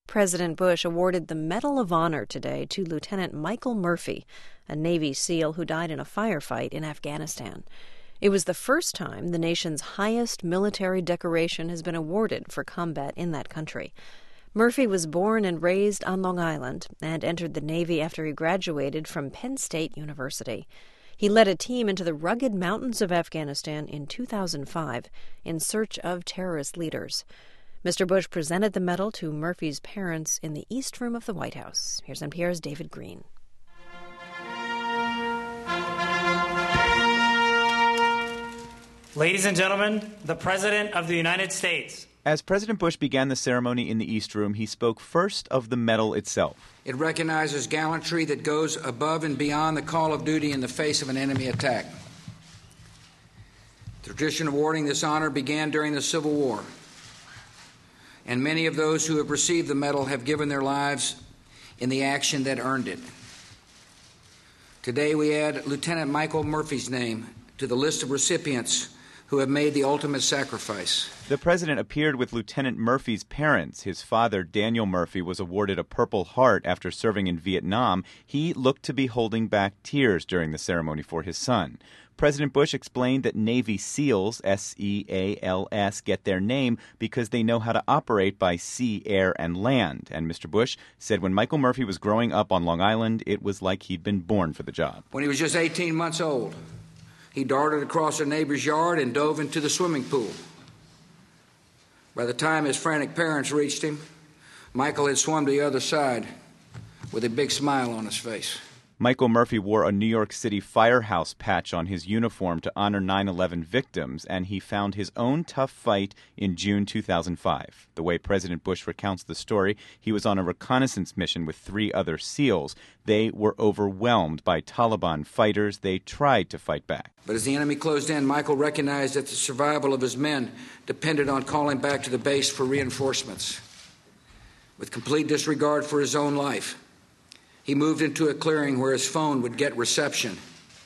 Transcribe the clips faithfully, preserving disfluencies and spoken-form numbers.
President Bush awarded the Medal of Honor today to Lieutenant Michael Murphy, a Navy SEAL who died in a firefight in Afghanistan. It was the first time the nation's highest military decoration has been awarded for combat in that country. Murphy was born and raised on Long Island and entered the Navy after he graduated from Penn State University. He led a team into the rugged mountains of Afghanistan in two thousand five in search of terrorist leaders. Mister Bush presented the medal to Murphy's parents in the East Room of the White House. Here's N P R's David Green. Ladies and gentlemen, the President of the United States. As President Bush began the ceremony in the East Room, he spoke first of the medal itself. It recognizes gallantry that goes above and beyond the call of duty in the face of an enemy attack. The tradition of awarding this honor began during the Civil War, and many of those who have received the medal have given their lives in the action that earned it. Today we add Lieutenant Michael Murphy's name to the list of recipients who have made the ultimate sacrifice. The president appeared with Lieutenant Murphy's parents. His father, Daniel Murphy, was awarded a Purple Heart after serving in Vietnam. He looked to be holding back tears during the ceremony for his son. President Bush explained that Navy SEALs, S E A L S, get their name because they know how to operate by sea, air, and land. And Mister Bush said when Michael Murphy was growing up on Long Island, it was like he'd been born for the job. When he was just eighteen months old, he darted across a neighbor's yard and dove into the swimming pool. By the time his frantic parents reached him, Michael had swum to the other side with a big smile on his face. Michael Murphy wore a New York City firehouse patch on his uniform to honor nine eleven victims, and he found his own tough fight in June two thousand five. The way President Bush recounts the story, he was on a reconnaissance mission with three other SEALs. They were overwhelmed by Taliban fighters. They tried to fight back. But as the enemy closed in, Michael recognized that the survival of his men depended on calling back to the base for reinforcements. With complete disregard for his own life, he moved into a clearing where his phone would get reception.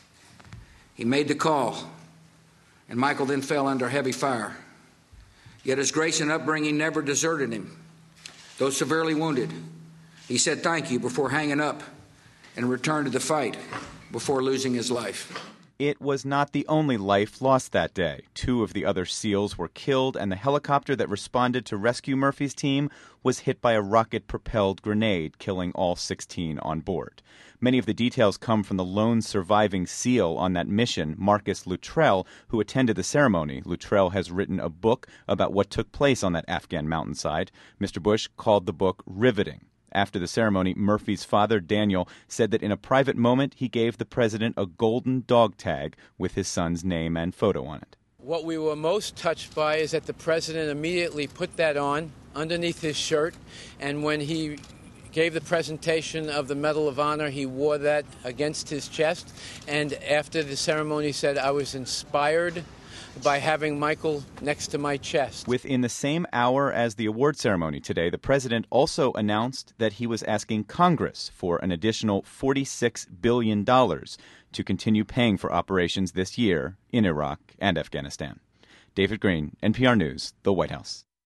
He made the call, and Michael then fell under heavy fire. Yet his grace and upbringing never deserted him. Though severely wounded, he said thank you before hanging up and returned to the fight before losing his life. It was not the only life lost that day. Two of the other SEALs were killed, and the helicopter that responded to rescue Murphy's team was hit by a rocket-propelled grenade, killing all sixteen on board. Many of the details come from the lone surviving SEAL on that mission, Marcus Luttrell, who attended the ceremony. Luttrell has written a book about what took place on that Afghan mountainside. Mister Bush called the book riveting. After the ceremony, Murphy's father, Daniel, said that in a private moment he gave the president a golden dog tag with his son's name and photo on it. What we were most touched by is that the president immediately put that on underneath his shirt, and when he gave the presentation of the Medal of Honor, he wore that against his chest, and after the ceremony said, "I was inspired by having Michael next to my chest." Within the same hour as the award ceremony today, the president also announced that he was asking Congress for an additional forty-six billion dollars to continue paying for operations this year in Iraq and Afghanistan. David Green, N P R News, the White House.